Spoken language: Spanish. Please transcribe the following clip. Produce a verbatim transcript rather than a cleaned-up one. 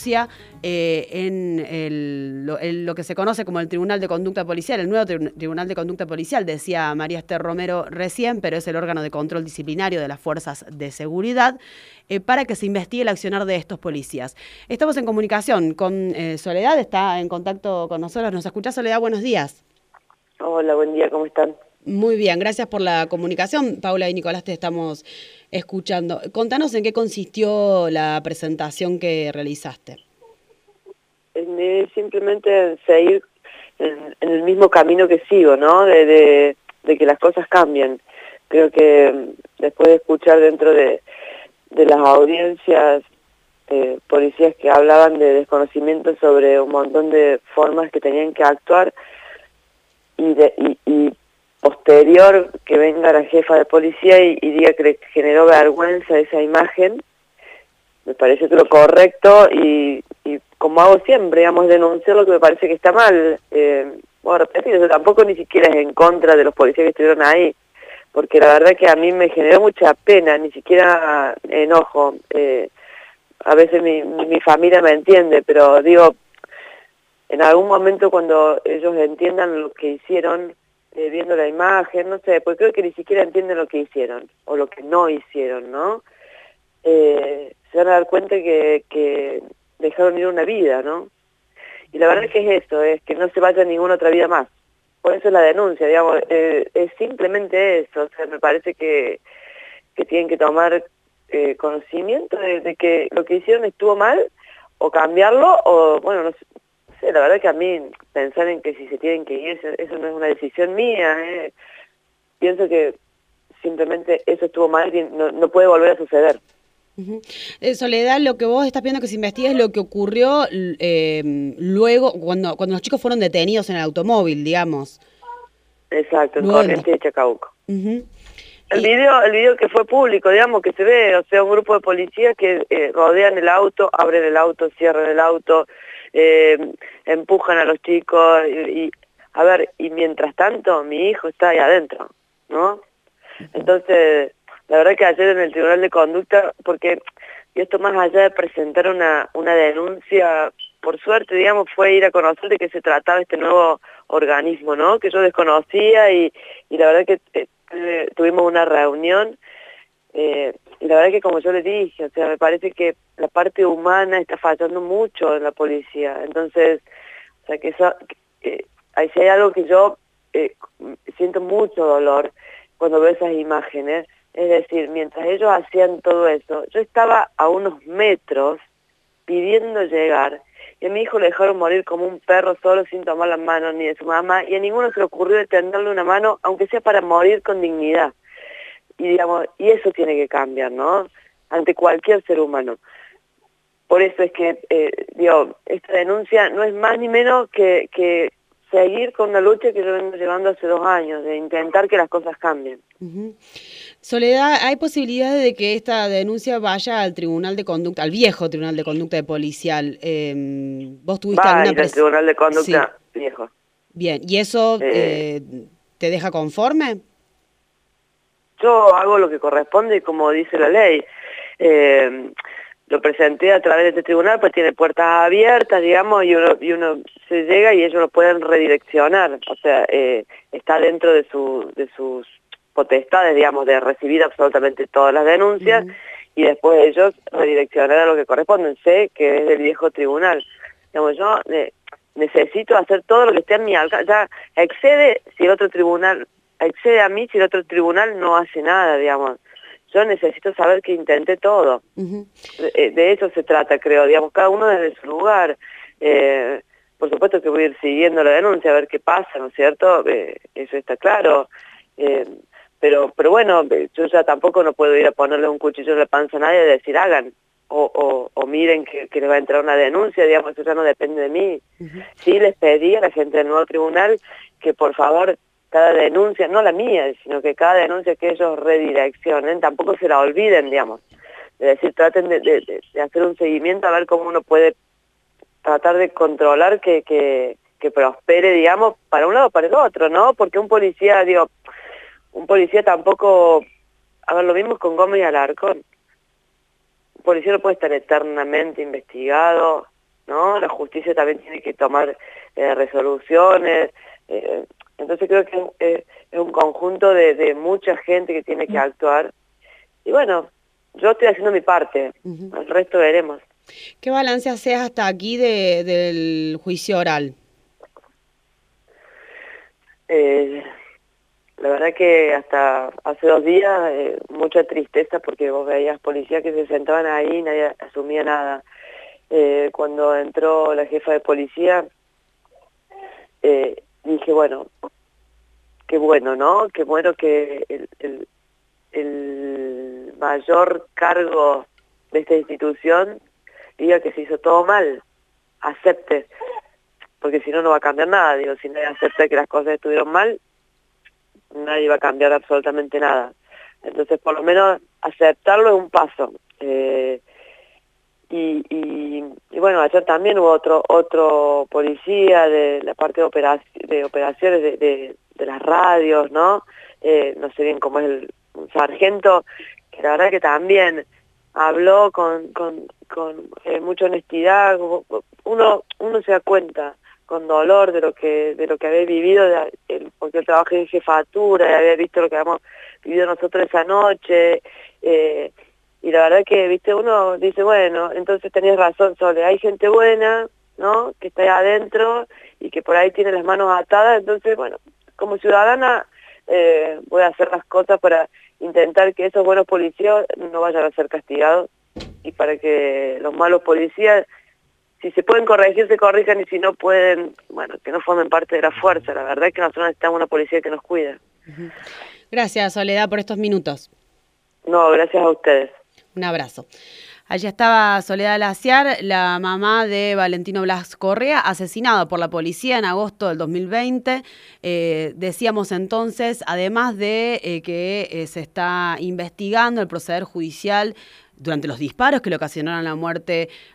denuncia eh, en el, lo, el, lo que se conoce como el Tribunal de Conducta Policial, el nuevo tri Tribunal de Conducta Policial, decía María Esther Romero recién, pero es el órgano de control disciplinario de las fuerzas de seguridad, eh, para que se investigue el accionar de estos policías. Estamos en comunicación con eh, Soledad, está en contacto con nosotros. ¿Nos escuchás, Soledad? Buenos días. Hola, buen día, ¿cómo están? Muy bien, gracias por la comunicación. Paula y Nicolás, te estamos escuchando. Contanos en qué consistió la presentación que realizaste. Eh, simplemente seguir en, en el mismo camino que sigo, ¿no? De, de, de que las cosas cambien. Creo que después de escuchar dentro de, de las audiencias eh, policías que hablaban de desconocimiento sobre un montón de formas que tenían que actuar y, de, y, y posterior que venga la jefa de policía y, y diga que le generó vergüenza esa imagen, me parece que lo correcto y, y como hago siempre, digamos, denunciar lo que me parece que está mal. Eh, bueno, repetir, yo tampoco ni siquiera es en contra de los policías que estuvieron ahí, porque la verdad que a mí me generó mucha pena, ni siquiera enojo. Eh, a veces mi, mi familia me entiende, pero digo, en algún momento cuando ellos entiendan lo que hicieron, eh, viendo la imagen, no sé, porque creo que ni siquiera entienden lo que hicieron, o lo que no hicieron, ¿no? Eh, se van a dar cuenta que, que dejaron ir una vida, ¿no? Y la verdad es que es eso, es que no se vaya ninguna otra vida más. Por eso es la denuncia, digamos, eh, es simplemente eso. O sea, me parece que, que tienen que tomar eh, conocimiento de, de que lo que hicieron estuvo mal, o cambiarlo, o, bueno, no sé, no sé, la verdad que a mí pensar en que si se tienen que ir, eso no es una decisión mía, ¿eh? Pienso que simplemente eso estuvo mal y no, no puede volver a suceder. Uh-huh. eh, Soledad, lo que vos estás pidiendo que se investigue es lo que ocurrió eh, luego, cuando, cuando los chicos fueron detenidos en el automóvil, digamos. Exacto, en Luego del... Corrientes y Chacabuco. Uh-huh. El y... video, el video que fue público, digamos, que se ve, o sea, un grupo de policías que eh, rodean el auto, abren el auto, cierran el auto, eh, empujan a los chicos, y, y, a ver, y mientras tanto mi hijo está ahí adentro, ¿no? Uh-huh. Entonces, la verdad que ayer en el Tribunal de Conducta, porque esto más allá de presentar una, una denuncia, por suerte, digamos, fue ir a conocer de qué se trataba este nuevo organismo, ¿no? Que yo desconocía y, y la verdad que eh, tuvimos una reunión eh, y la verdad que como yo le dije, o sea, me parece que la parte humana está fallando mucho en la policía. Entonces, o sea, que eso, eh, si hay algo que yo eh, siento mucho dolor cuando veo esas imágenes, es decir, mientras ellos hacían todo eso, yo estaba a unos metros pidiendo llegar, y a mi hijo le dejaron morir como un perro solo sin tomar las manos ni de su mamá, y a ninguno se le ocurrió extenderle una mano, aunque sea para morir con dignidad. Y digamos, y eso tiene que cambiar, ¿no? Ante cualquier ser humano. Por eso es que, eh, digo, esta denuncia no es más ni menos que, que seguir con una lucha que yo vengo llevando hace dos años, de intentar que las cosas cambien. Uh-huh. Soledad, ¿hay posibilidades de que esta denuncia vaya al Tribunal de Conducta, al viejo Tribunal de Conducta de Policial? Eh, ¿Vos tuviste Va alguna a ir al Tribunal de Conducta sí. viejo. Bien, ¿y eso eh, eh, te deja conforme? Yo hago lo que corresponde y como dice la ley. Eh, lo presenté a través de este tribunal, pues tiene puertas abiertas, digamos, y uno, y uno se llega y ellos lo pueden redireccionar. O sea, eh, está dentro de, su, de sus potestades, digamos, de recibir absolutamente todas las denuncias, uh-huh. y después ellos redireccionar a lo que corresponde. Sé que es del viejo tribunal. Digamos, yo eh, necesito hacer todo lo que esté en mi alcance. Ya excede si el otro tribunal, excede a mí si el otro tribunal no hace nada, digamos. Yo necesito saber que intenté todo. Uh-huh. de, de eso se trata, creo, digamos, cada uno desde su lugar. Eh, por supuesto que voy a ir siguiendo la denuncia, a ver qué pasa, ¿no es cierto? Eh, eso está claro. Eh, pero pero bueno, yo ya tampoco no puedo ir a ponerle un cuchillo en la panza a nadie y decir hagan, o, o, o miren que, que les va a entrar una denuncia, digamos, eso ya no depende de mí. Uh-huh. Sí les pedí a la gente del nuevo tribunal que por favor cada denuncia, no la mía, sino que cada denuncia que ellos redireccionen, tampoco se la olviden, digamos. Es decir, traten de, de, de hacer un seguimiento a ver cómo uno puede tratar de controlar que, que, que prospere, digamos, para un lado o para el otro, ¿no? Porque un policía, digo, un policía tampoco, a ver, lo mismo con Gómez y Alarcón. Un policía no puede estar eternamente investigado, ¿no? La justicia también tiene que tomar eh, resoluciones, eh, entonces creo que eh, es un conjunto de, de mucha gente que tiene que actuar, y bueno, yo estoy haciendo mi parte, uh-huh. El resto veremos. ¿Qué balance haces hasta aquí de, del juicio oral? Eh, la verdad que hasta hace dos días eh, mucha tristeza porque vos veías policías que se sentaban ahí y nadie asumía nada. Eh, cuando entró la jefa de policía, eh, dije, bueno, qué bueno, ¿no? Qué bueno que el, el, el mayor cargo de esta institución diga que se hizo todo mal, acepte, porque si no, no va a cambiar nada. Digo, si nadie acepta que las cosas estuvieron mal, nadie va a cambiar absolutamente nada. Entonces, por lo menos, aceptarlo es un paso. Eh, y, y, y bueno, ayer también hubo otro otro policía de la parte de, operac de operaciones de, de, de las radios, ¿no? Eh, no sé bien cómo es el un sargento, que la verdad que también habló con, con, con eh, mucha honestidad. Uno, uno se da cuenta con dolor de lo que de lo que había vivido, de, el, porque yo trabajé en jefatura y había visto lo que habíamos vivido nosotros esa noche, eh, y la verdad que, viste, uno dice, bueno, entonces tenías razón, Sole, hay gente buena, ¿no?, que está ahí adentro y que por ahí tiene las manos atadas, entonces, bueno, como ciudadana eh, voy a hacer las cosas para intentar que esos buenos policías no vayan a ser castigados y para que los malos policías, si se pueden corregir, se corrijan, y si no pueden, bueno, que no formen parte de la fuerza. La verdad es que nosotros necesitamos una policía que nos cuide. Gracias, Soledad, por estos minutos. No, gracias a ustedes. Un abrazo. Allí estaba Soledad Laciar, la mamá de Valentino Blas Correa, asesinado por la policía en agosto del dos mil veinte. Eh, decíamos entonces, además de eh, que eh, se está investigando el proceder judicial durante los disparos que le ocasionaron la muerte